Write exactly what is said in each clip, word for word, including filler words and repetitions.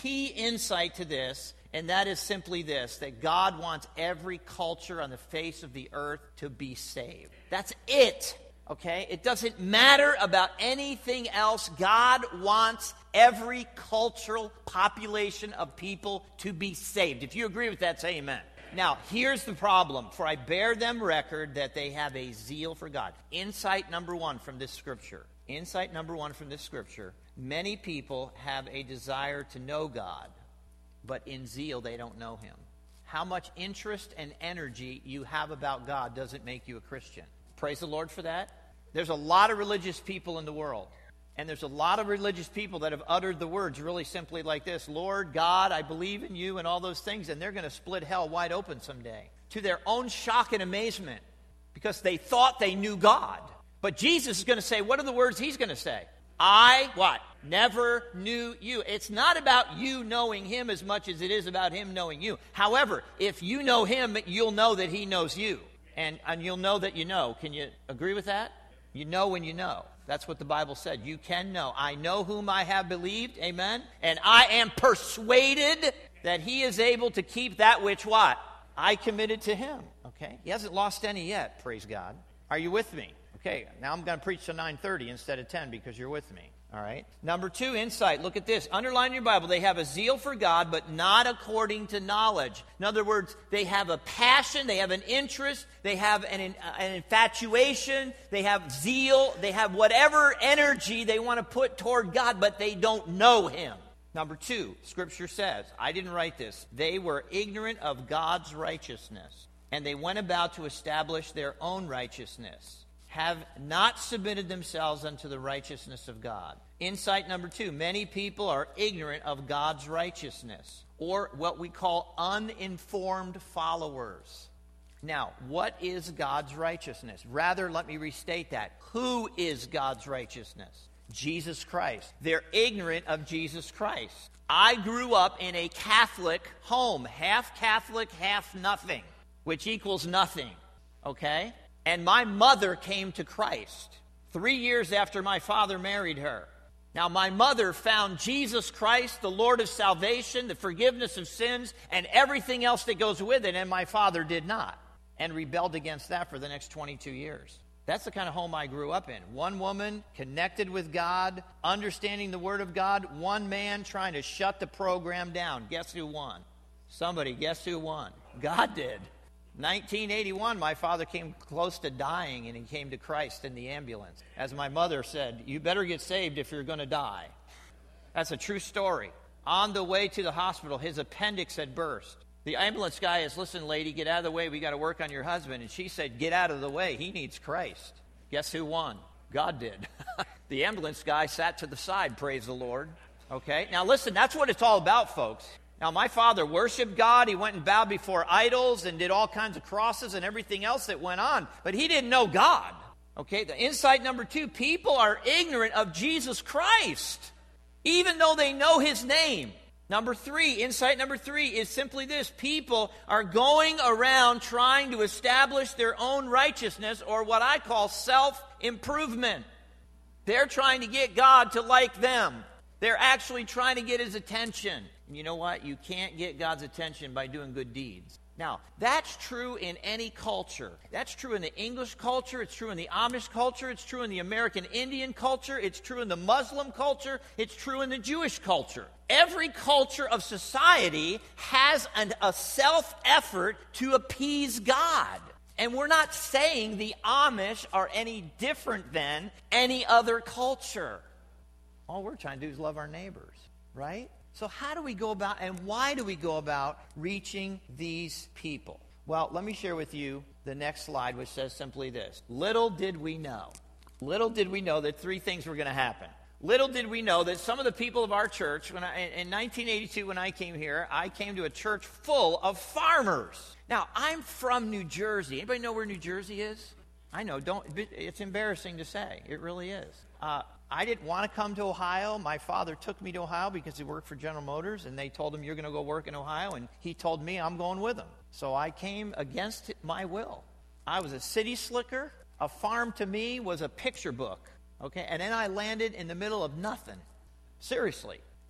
key insight to this, and that is simply this, that God wants every culture on the face of the earth to be saved. That's it, okay? It doesn't matter about anything else. God wants every cultural population of people to be saved. If you agree with that, say amen. Now, here's the problem. For I bear them record that they have a zeal for God. Insight number one from this scripture. Insight number one from this scripture. Many people have a desire to know God, but in zeal they don't know him. How much interest and energy you have about God doesn't make you a Christian. Praise the Lord for that. There's a lot of religious people in the world. And there's a lot of religious people that have uttered the words really simply like this: Lord God, I believe in you, and all those things, and they're going to split hell wide open someday, to their own shock and amazement, because they thought they knew God. But Jesus is going to say, what are the words he's going to say? I, what? Never knew you. It's not about you knowing him as much as it is about him knowing you. However, if you know him, you'll know that he knows you. And, and you'll know that you know. Can you agree with that? You know when you know. That's what the Bible said. You can know. I know whom I have believed. Amen. And I am persuaded that he is able to keep that which what? I committed to him. Okay. He hasn't lost any yet. Praise God. Are you with me? Okay. Now I'm going to preach to nine thirty instead of ten because you're with me. All right. Number two, insight. Look at this. Underline your Bible. They have a zeal for God, but not according to knowledge. In other words, they have a passion. They have an interest. They have an, an infatuation. They have zeal. They have whatever energy they want to put toward God, but they don't know him. Number two, Scripture says, I didn't write this, they were ignorant of God's righteousness, and they went about to establish their own righteousness, have not submitted themselves unto the righteousness of God. Insight number two, many people are ignorant of God's righteousness, or what we call uninformed followers. Now, what is God's righteousness? Rather, let me restate that. Who is God's righteousness? Jesus Christ. They're ignorant of Jesus Christ. I grew up in a Catholic home, half Catholic, half nothing, which equals nothing, okay? And my mother came to Christ three years after my father married her. Now, my mother found Jesus Christ, the Lord of salvation, the forgiveness of sins, and everything else that goes with it, and my father did not, and rebelled against that for the next twenty-two years. That's the kind of home I grew up in. One woman connected with God, understanding the Word of God. One man trying to shut the program down. Guess who won? Somebody, guess who won? God did. nineteen eighty-one, my father came close to dying, and he came to Christ in the ambulance. As my mother said, you better get saved if you're going to die. That's a true story. On the way to the hospital, his appendix had burst. The ambulance guy is, listen, lady, get out of the way. We got to work on your husband. And she said, get out of the way. He needs Christ. Guess who won? God did. The ambulance guy sat to the side, praise the Lord. Okay, now listen, that's what it's all about, folks. Now, my father worshiped God. He went and bowed before idols and did all kinds of crosses and everything else that went on. But he didn't know God. Okay, the insight number two, people are ignorant of Jesus Christ, even though they know his name. Number three, insight number three is simply this. People are going around trying to establish their own righteousness, or what I call self-improvement. They're trying to get God to like them. They're actually trying to get his attention. And you know what? You can't get God's attention by doing good deeds. Now, that's true in any culture. That's true in the English culture. It's true in the Amish culture. It's true in the American Indian culture. It's true in the Muslim culture. It's true in the Jewish culture. Every culture of society has an, a self-effort to appease God. And we're not saying the Amish are any different than any other culture. All we're trying to do is love our neighbors, right? So how do we go about, and why do we go about reaching these people? Well, let me share with you the next slide, which says simply this. Little did we know. Little did we know that three things were going to happen. Little did we know that some of the people of our church, when I, in nineteen eighty-two when I came here, I came to a church full of farmers. Now, I'm from New Jersey. Anybody know where New Jersey is? I know. Don't. It's embarrassing to say. It really is. Uh, I didn't want to come to Ohio. My father took me to Ohio because he worked for General Motors, and they told him, you're going to go work in Ohio, and he told me I'm going with him. So I came against my will. I was a city slicker. A farm to me was a picture book, okay? And then I landed in the middle of nothing. Seriously.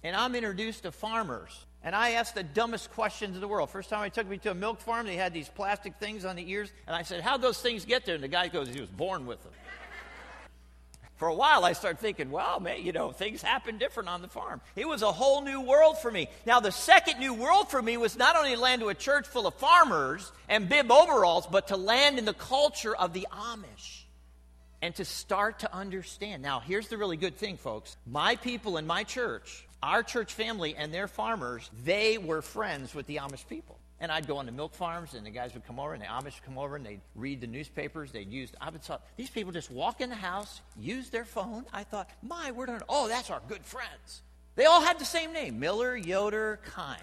and I'm introduced to farmers. And I asked the dumbest questions in the world. First time I took me to a milk farm, they had these plastic things on the ears. And I said, how'd those things get there? And the guy goes, he was born with them. For a while, I started thinking, well, man, you know, things happen different on the farm. It was a whole new world for me. Now, the second new world for me was not only to land to a church full of farmers and bib overalls, but to land in the culture of the Amish and to start to understand. Now, here's the really good thing, folks. My people in my church, our church family and their farmers, they were friends with the Amish people. And I'd go on to milk farms, and the guys would come over, and the Amish would come over, and they'd read the newspapers. They'd use, I would thought, these people just walk in the house, use their phone. I thought, my word on, oh, that's our good friends. They all had the same name, Miller, Yoder, Kine.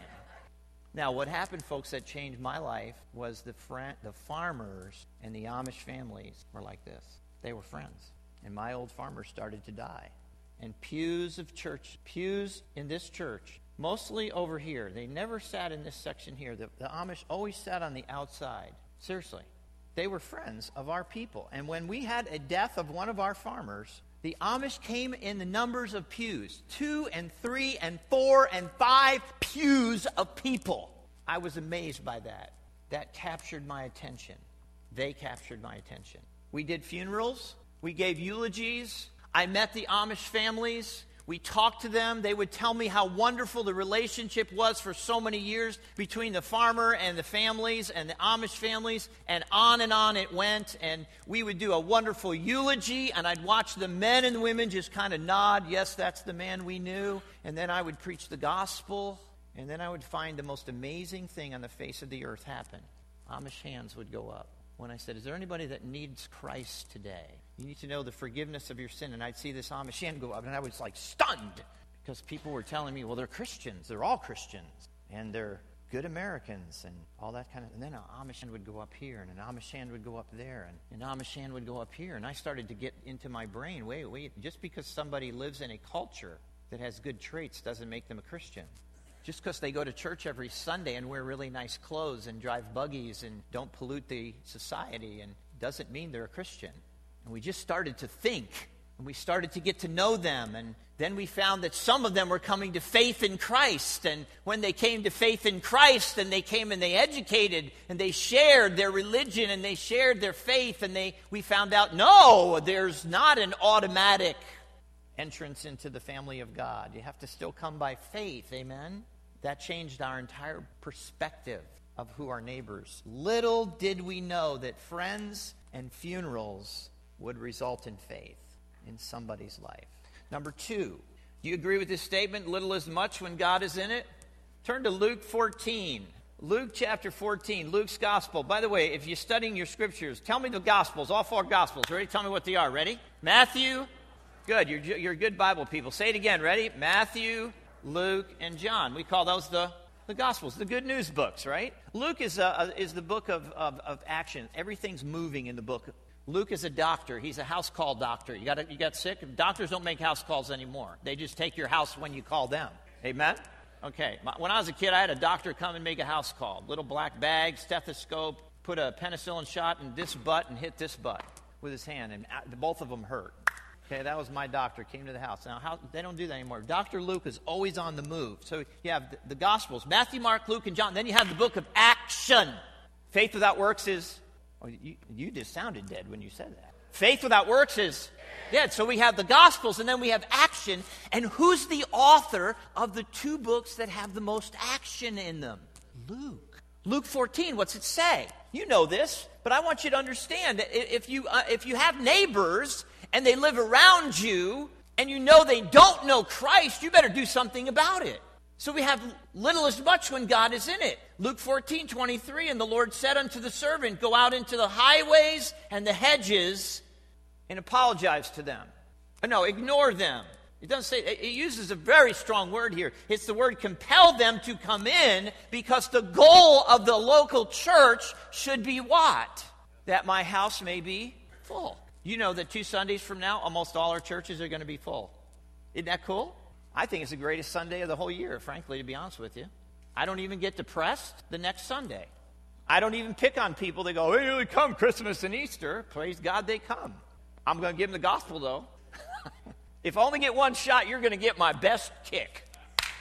Now, what happened, folks, that changed my life was the friend, the farmers and the Amish families were like this. They were friends. And my old farmers started to die. And pews of church, pews in this church, mostly over here. They never sat in this section here. The, the Amish always sat on the outside. Seriously. They were friends of our people. And when we had a death of one of our farmers, the Amish came in the numbers of pews. Two and three and four and five pews of people. I was amazed by that. That captured my attention. They captured my attention. We did funerals. We gave eulogies. I met the Amish families. We talked to them. They would tell me how wonderful the relationship was for so many years between the farmer and the families and the Amish families, and on and on it went. And we would do a wonderful eulogy, and I'd watch the men and women just kind of nod, yes, that's the man we knew. And then I would preach the gospel, and then I would find the most amazing thing on the face of the earth happen. Amish hands would go up. When I said, is there anybody that needs Christ today? You need to know the forgiveness of your sin. And I'd see this Amish hand go up, and I was like stunned because people were telling me, well, they're Christians. They're all Christians. And they're good Americans and all that kind of. And then an Amish hand would go up here, and an Amish hand would go up there, and an Amish hand would go up here. And I started to get into my brain, wait, wait, just because somebody lives in a culture that has good traits doesn't make them a Christian. Just because they go to church every Sunday and wear really nice clothes and drive buggies and don't pollute the society and doesn't mean they're a Christian. And we just started to think, and we started to get to know them, and then we found that some of them were coming to faith in Christ. And when they came to faith in Christ, and they came and they educated and they shared their religion and they shared their faith, and they we found out, no, there's not an automatic entrance into the family of God. You have to still come by faith, amen? That changed our entire perspective of who our neighbors. Little did we know that friends and funerals would result in faith in somebody's life. Number two, do you agree with this statement? Little is much when God is in it? Turn to Luke fourteen. Luke chapter fourteen, Luke's gospel. By the way, if you're studying your scriptures, tell me the gospels, all four gospels. Ready? Tell me what they are. Ready? Matthew. Good. You're, you're good Bible people. Say it again. Ready? Matthew, Luke, and John. We call those the, the Gospels, the good news books, right? Luke is, a, a, is the book of, of, of action. Everything's moving in the book. Luke is a doctor. He's a house call doctor. You got you got sick? Doctors don't make house calls anymore. They just take your house when you call them. Amen? Okay. When I was a kid, I had a doctor come and make a house call. Little black bag, stethoscope, put a penicillin shot in this butt and hit this butt with his hand, and both of them hurt. Okay, that was my doctor, came to the house. Now, how, they don't do that anymore. Doctor Luke is always on the move. So you have the, the Gospels, Matthew, Mark, Luke, and John. Then you have the book of action. Faith without works is, oh, you, you just sounded dead when you said that. Faith without works is dead. So we have the Gospels, and then we have action. And who's the author of the two books that have the most action in them? Luke. Luke fourteen, what's it say? You know this, but I want you to understand that if you, uh, if you have neighbors and they live around you, and you know they don't know Christ, you better do something about it. So we have little as much when God is in it. Luke fourteen twenty-three, and the Lord said unto the servant, go out into the highways and the hedges and apologize to them. No, ignore them. It doesn't say, it uses a very strong word here. It's the word compel them to come in, because the goal of the local church should be what? That my house may be full. You know that two Sundays from now, almost all our churches are going to be full. Isn't that cool? I think it's the greatest Sunday of the whole year, frankly, to be honest with you. I don't even get depressed the next Sunday. I don't even pick on people that go, hey, they come Christmas and Easter. Praise God they come. I'm going to give them the gospel, though. If I only get one shot, you're going to get my best kick.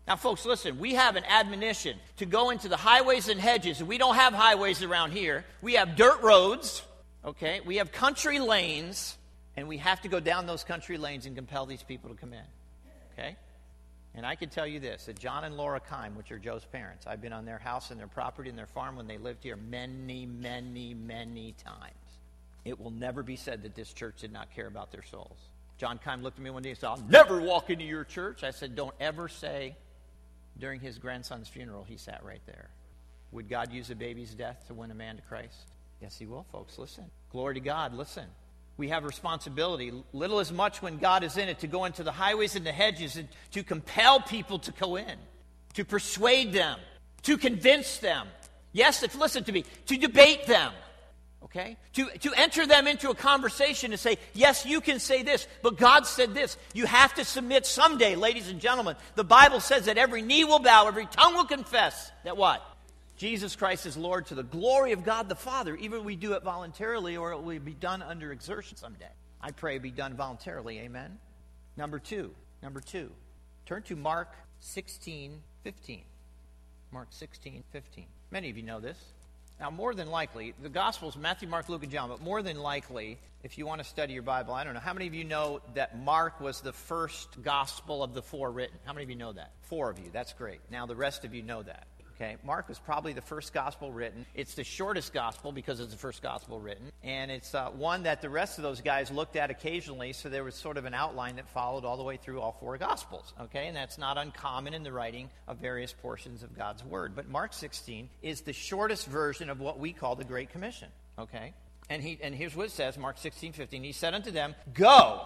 Now, folks, listen, we have an admonition to go into the highways and hedges, and we don't have highways around here. We have dirt roads, okay? We have country lanes, and we have to go down those country lanes and compel these people to come in, okay? And I can tell you this, that John and Laura Kime, which are Joe's parents, I've been on their house and their property and their farm when they lived here many, many, many times. It will never be said that this church did not care about their souls. John Kime looked at me one day and said, I'll never walk into your church. I said, don't ever say. During his grandson's funeral, he sat right there. Would God use a baby's death to win a man to Christ? Yes, he will, folks. Listen. Glory to God. Listen. We have responsibility, little as much when God is in it, to go into the highways and the hedges and to compel people to go in, to persuade them, to convince them. Yes, if, listen to me, to debate them. Okay? To, to enter them into a conversation and say, yes, you can say this, but God said this. You have to submit someday, ladies and gentlemen. The Bible says that every knee will bow, every tongue will confess that what? Jesus Christ is Lord, to the glory of God the Father. Either we do it voluntarily or it will be done under exertion someday. I pray it be done voluntarily. Amen? Number two. Number two. Turn to Mark sixteen fifteen. Mark sixteen fifteen. Many of you know this. Now, more than likely, the Gospels, Matthew, Mark, Luke, and John, but more than likely, if you want to study your Bible, I don't know, how many of you know that Mark was the first Gospel of the four written? How many of you know that? Four of you. That's great. Now, the rest of you know that. Okay, Mark was probably the first gospel written. It's the shortest gospel because it's the first gospel written. And it's uh, one that the rest of those guys looked at occasionally, so there was sort of an outline that followed all the way through all four gospels. Okay, and that's not uncommon in the writing of various portions of God's Word. But Mark sixteen is the shortest version of what we call the Great Commission. Okay, and he and here's what it says, Mark sixteen fifteen. He said unto them, go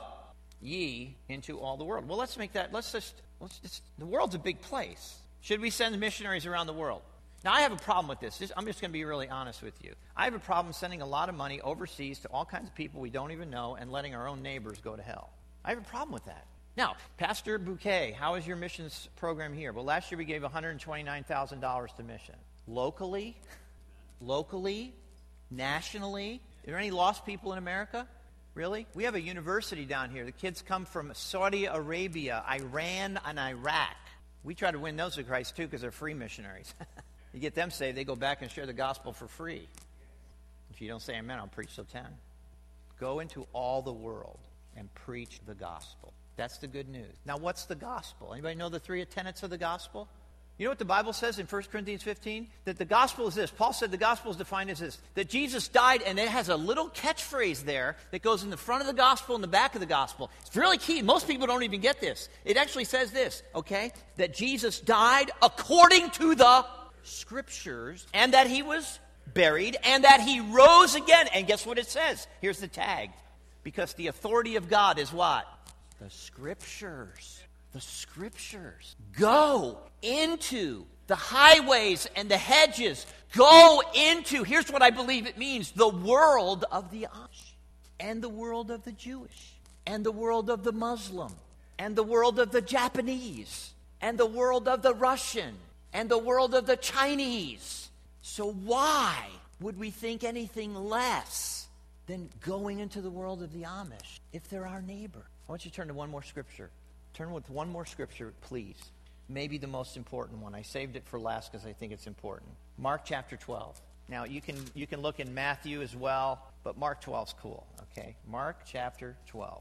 ye into all the world. Well, let's make that, let's just, let's just, the world's a big place. Should we send missionaries around the world? Now, I have a problem with this. Just, I'm just going to be really honest with you. I have a problem sending a lot of money overseas to all kinds of people we don't even know and letting our own neighbors go to hell. I have a problem with that. Now, Pastor Bouquet, how is your missions program here? Well, last year we gave one hundred twenty-nine thousand dollars to mission. Locally, locally, nationally, are there any lost people in America? Really? We have a university down here. The kids come from Saudi Arabia, Iran, and Iraq. We try to win those to Christ, too, because they're free missionaries. You get them saved, they go back and share the gospel for free. If you don't say amen, I'll preach till ten. Go into all the world and preach the gospel. That's the good news. Now, what's the gospel? Anybody know the three tenets of the gospel? You know what the Bible says in First Corinthians fifteen? That the gospel is this. Paul said the gospel is defined as this. That Jesus died, and it has a little catchphrase there that goes in the front of the gospel and the back of the gospel. It's really key. Most people don't even get this. It actually says this, okay? That Jesus died according to the Scriptures, and that he was buried, and that he rose again. And guess what it says? Here's the tag. Because the authority of God is what? The Scriptures. The Scriptures. Go into the highways and the hedges. Go into, here's what I believe it means, the world of the Amish, and the world of the Jewish, and the world of the Muslim, and the world of the Japanese, and the world of the Russian, and the world of the Chinese. So why would we think anything less than going into the world of the Amish if they're our neighbor? I want you to turn to one more scripture. Turn with one more scripture, please. Maybe the most important one. I saved it for last because I think it's important. Mark chapter twelve. Now, you can you can look in Matthew as well, but Mark twelve is cool, okay? Mark chapter twelve.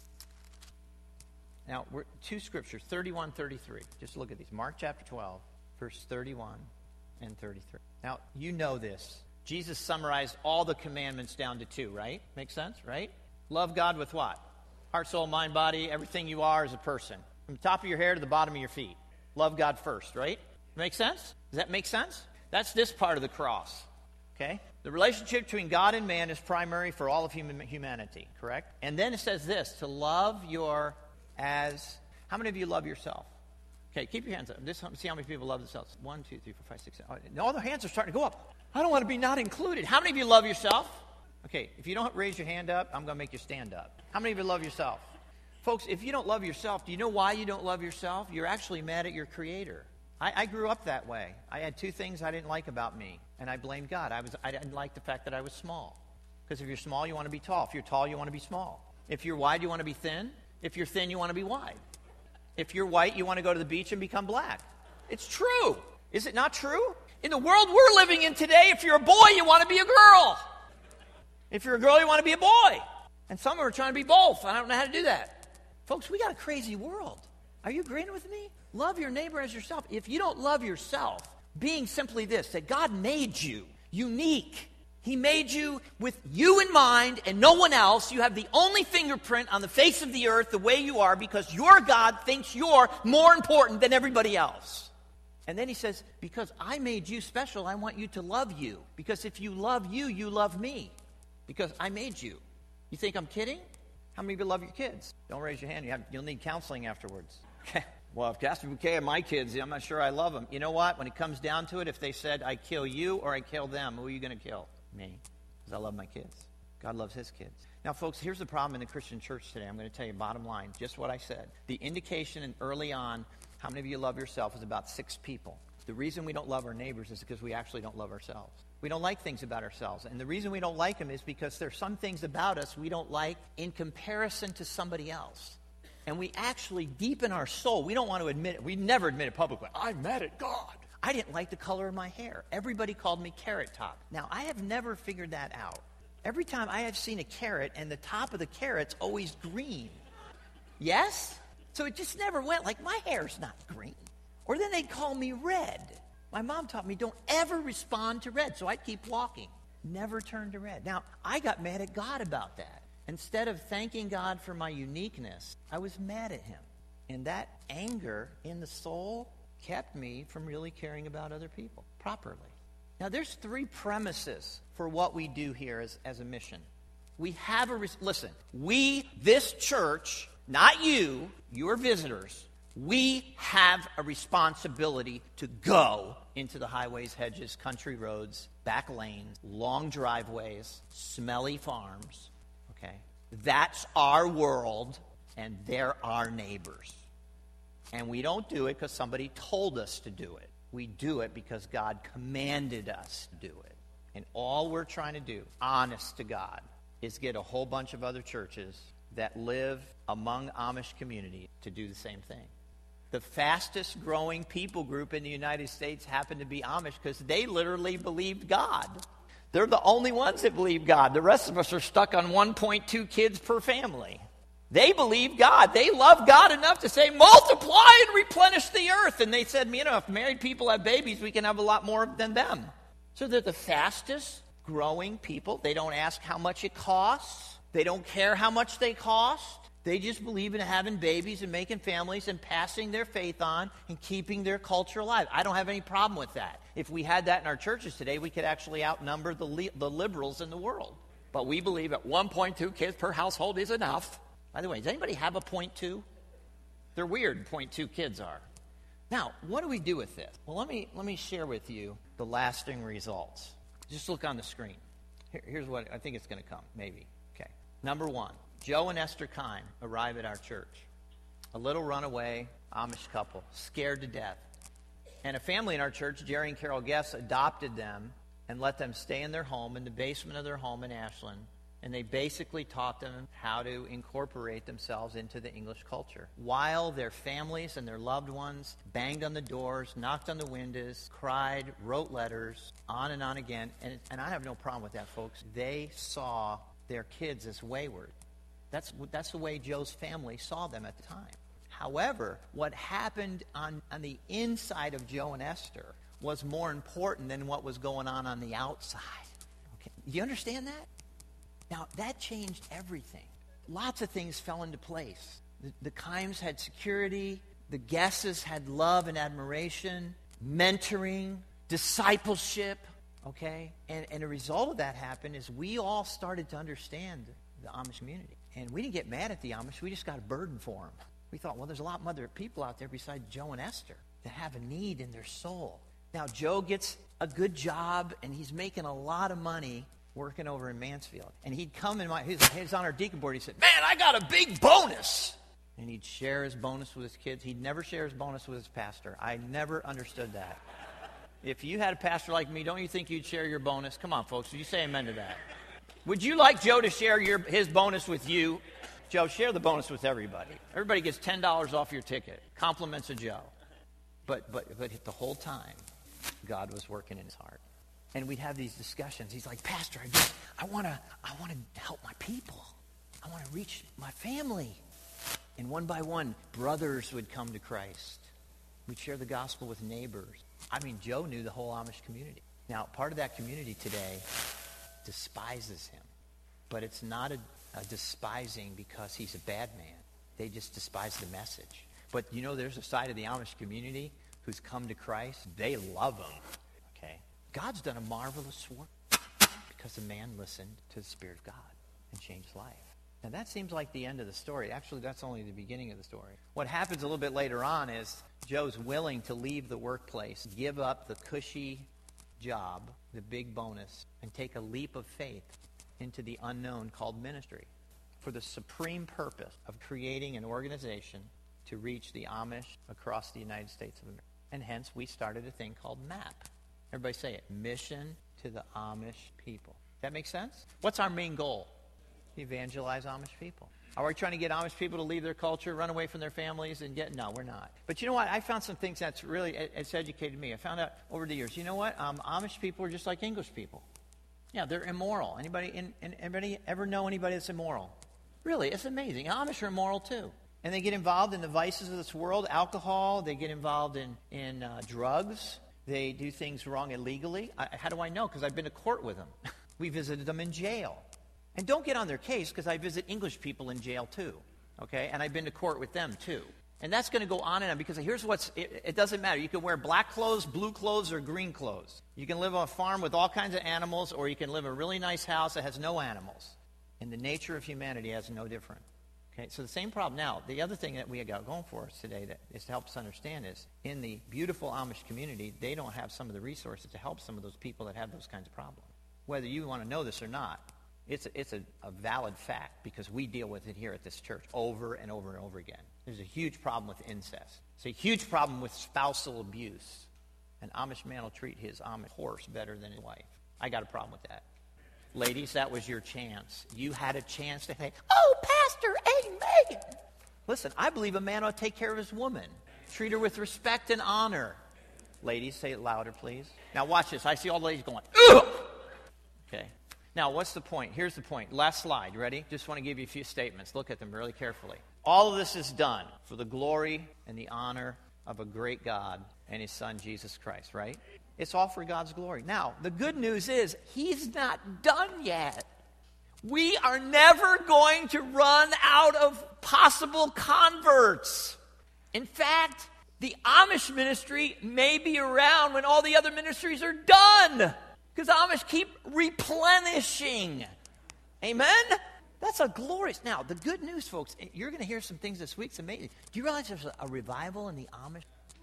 Now, we're, two scriptures, thirty-one, thirty-three. Just look at these. Mark chapter twelve, verse thirty-one and thirty-three. Now, you know this. Jesus summarized all the commandments down to two, right? Makes sense, right? Love God with what? Heart, soul, mind, body, everything you are as a person. From the top of your hair to the bottom of your feet. Love God first, right? Make sense? Does that make sense? That's this part of the cross, okay? The relationship between God and man is primary for all of human, humanity, correct? And then it says this, to love your as... How many of you love yourself? Okay, keep your hands up. Just see how many people love themselves. One, two, three, four, five, six, seven. Oh, all the hands are starting to go up. I don't want to be not included. How many of you love yourself? Okay, if you don't raise your hand up, I'm going to make you stand up. How many of you love yourself? Folks, if you don't love yourself, do you know why you don't love yourself? You're actually mad at your Creator. I, I grew up that way. I had two things I didn't like about me, and I blamed God. I was I didn't like the fact that I was small. Because if you're small, you want to be tall. If you're tall, you want to be small. If you're wide, you want to be thin. If you're thin, you want to be wide. If you're white, you want to go to the beach and become black. It's true. Is it not true? In the world we're living in today, if you're a boy, you want to be a girl. If you're a girl, you want to be a boy. And some are trying to be both. I don't know how to do that. Folks, we got a crazy world. Are you agreeing with me? Love your neighbor as yourself. If you don't love yourself, being simply this, that God made you unique. He made you with you in mind and no one else. You have the only fingerprint on the face of the earth the way you are because your God thinks you're more important than everybody else. And then he says, because I made you special, I want you to love you. Because if you love you, you love me. Because I made you. You think I'm kidding? How many of you love your kids? Don't raise your hand. You have, you'll need counseling afterwards. Okay. Well, if Pastor Bouquet had my kids, I'm not sure I love them. You know what? When it comes down to it, if they said, I kill you or I kill them, who are you going to kill? Me. Because I love my kids. God loves his kids. Now, folks, here's the problem in the Christian church today. I'm going to tell you bottom line, just what I said. The indication in early on, how many of you love yourself, is about six people. The reason we don't love our neighbors is because we actually don't love ourselves. We don't like things about ourselves. And the reason we don't like them is because there's some things about us we don't like in comparison to somebody else. And we actually, deep in our soul, we don't want to admit it. We never admit it publicly. I'm mad at God. I didn't like the color of my hair. Everybody called me Carrot Top. Now, I have never figured that out. Every time I have seen a carrot, and the top of the carrot's always green. Yes? So it just never went like, my hair's not green. Or then they'd call me red. My mom taught me, don't ever respond to red. So I'd keep walking. Never turn to red. Now, I got mad at God about that. Instead of thanking God for my uniqueness, I was mad at him. And that anger in the soul kept me from really caring about other people properly. Now, there's three premises for what we do here as, as a mission. We have a, res- listen, we, this church, not you, your visitors, we have a responsibility to go into the highways, hedges, country roads, back lanes, long driveways, smelly farms, okay? That's our world, and they're our neighbors. And we don't do it because somebody told us to do it. We do it because God commanded us to do it. And all we're trying to do, honest to God, is get a whole bunch of other churches that live among Amish communities to do the same thing. The fastest growing people group in the United States happen to be Amish because they literally believed God. They're the only ones that believe God. The rest of us are stuck on one point two kids per family. They believe God. They love God enough to say, multiply and replenish the earth. And they said, you know, if married people have babies, we can have a lot more than them. So they're the fastest growing people. They don't ask how much it costs. They don't care how much they cost. They just believe in having babies and making families and passing their faith on and keeping their culture alive. I don't have any problem with that. If we had that in our churches today, we could actually outnumber the, li- the liberals in the world. But we believe at one point two kids per household is enough. By the way, does anybody have a point two? They're weird, point two kids are. Now, what do we do with this? Well, let me let me share with you the lasting results. Just look on the screen. Here, here's what I think it's going to come, maybe. Okay. Number one, Joe and Esther Kime arrive at our church. A little runaway Amish couple, scared to death. And a family in our church, Jerry and Carol Guess, adopted them and let them stay in their home, in the basement of their home in Ashland. And they basically taught them how to incorporate themselves into the English culture. While their families and their loved ones banged on the doors, knocked on the windows, cried, wrote letters, on and on again. And, and I have no problem with that, folks. They saw their kids as wayward. That's, that's the way Joe's family saw them at the time. However, what happened on, on the inside of Joe and Esther was more important than what was going on on the outside. Okay. Do you understand that? Now, that changed everything. Lots of things fell into place. The, the Kimes had security. The Guesses had love and admiration, mentoring, discipleship, okay? And, and a result of that happened is we all started to understand the Amish community. And we didn't get mad at the Amish. We just got a burden for them. We thought, well, there's a lot of other people out there besides Joe and Esther that have a need in their soul. Now, Joe gets a good job, and he's making a lot of money working over in Mansfield. And he'd come in my, he was on our deacon board, he said, man, I got a big bonus. And he'd share his bonus with his kids. He'd never share his bonus with his pastor. I never understood that. If you had a pastor like me, don't you think you'd share your bonus? Come on, folks, would you say amen to that? Would you like Joe to share your his bonus with you? Joe, share the bonus with everybody. Everybody gets ten dollars off your ticket. Compliments of Joe. But, but, but the whole time, God was working in his heart. And we'd have these discussions. He's like, Pastor, I, just, I want to I want to help my people. I want to reach my family. And one by one, brothers would come to Christ. We'd share the gospel with neighbors. I mean, Joe knew the whole Amish community. Now, part of that community today despises him. But it's not a, a despising because he's a bad man. They just despise the message. But you know, there's a side of the Amish community who's come to Christ. They love him. Okay? God's done a marvelous work because the man listened to the Spirit of God and changed life. Now, that seems like the end of the story. Actually, that's only the beginning of the story. What happens a little bit later on is Joe's willing to leave the workplace, give up the cushy job, the big bonus, and take a leap of faith into the unknown called ministry for the supreme purpose of creating an organization to reach the Amish across the United States of America. And hence, we started a thing called MAP. Everybody say it. Mission to the Amish people. That make sense? What's our main goal? Evangelize Amish people. Are we trying to get Amish people to leave their culture, run away from their families, and get... No, we're not. But you know what? I found some things that's really... It's educated me. I found out over the years. You know what? Um, Amish people are just like English people. Yeah, they're immoral. Anybody, in, in, anybody ever know anybody that's immoral? Really, it's amazing. Amish are immoral too. And they get involved in the vices of this world, alcohol. They get involved in, in uh, drugs. They do things wrong illegally. I, how do I know? Because I've been to court with them. We visited them in jail. And don't get on their case, because I visit English people in jail too. Okay? And I've been to court with them too. And that's going to go on and on, because here's what's, it, it doesn't matter. You can wear black clothes, blue clothes, or green clothes. You can live on a farm with all kinds of animals, or you can live in a really nice house that has no animals. And the nature of humanity has no different. Okay, so the same problem. Now, the other thing that we got going for us today that is to help us understand is, in the beautiful Amish community, they don't have some of the resources to help some of those people that have those kinds of problems. Whether you want to know this or not, it's a, it's a, a valid fact, because we deal with it here at this church over and over and over again. There's a huge problem with incest. It's a huge problem with spousal abuse. An Amish man will treat his Amish horse better than his wife. I got a problem with that. Ladies, that was your chance. You had a chance to say, oh, Pastor, amen. Listen, I believe a man ought to take care of his woman. Treat her with respect and honor. Ladies, say it louder, please. Now watch this. I see all the ladies going, ugh! Okay. Now, what's the point? Here's the point. Last slide. Ready? Just want to give you a few statements. Look at them really carefully. All of this is done for the glory and the honor of a great God and his Son, Jesus Christ, right? It's all for God's glory. Now, the good news is, he's not done yet. We are never going to run out of possible converts. In fact, the Amish ministry may be around when all the other ministries are done, because Amish keep replenishing. Amen? That's a glorious... Now, the good news, folks, you're going to hear some things this week. It's amazing. Do you realize there's a revival in the Amish?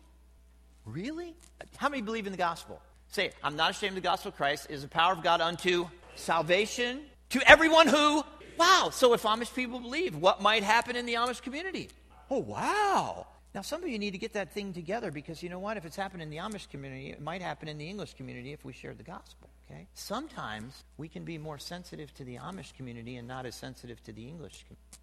Really? How many believe in the gospel? Say, I'm not ashamed of the gospel of Christ. It is the power of God unto salvation to everyone who... Wow, so if Amish people believe, what might happen in the Amish community? Oh, wow. Now, some of you need to get that thing together, because you know what? If it's happened in the Amish community, it might happen in the English community if we share the gospel, okay? Sometimes we can be more sensitive to the Amish community and not as sensitive to the English community.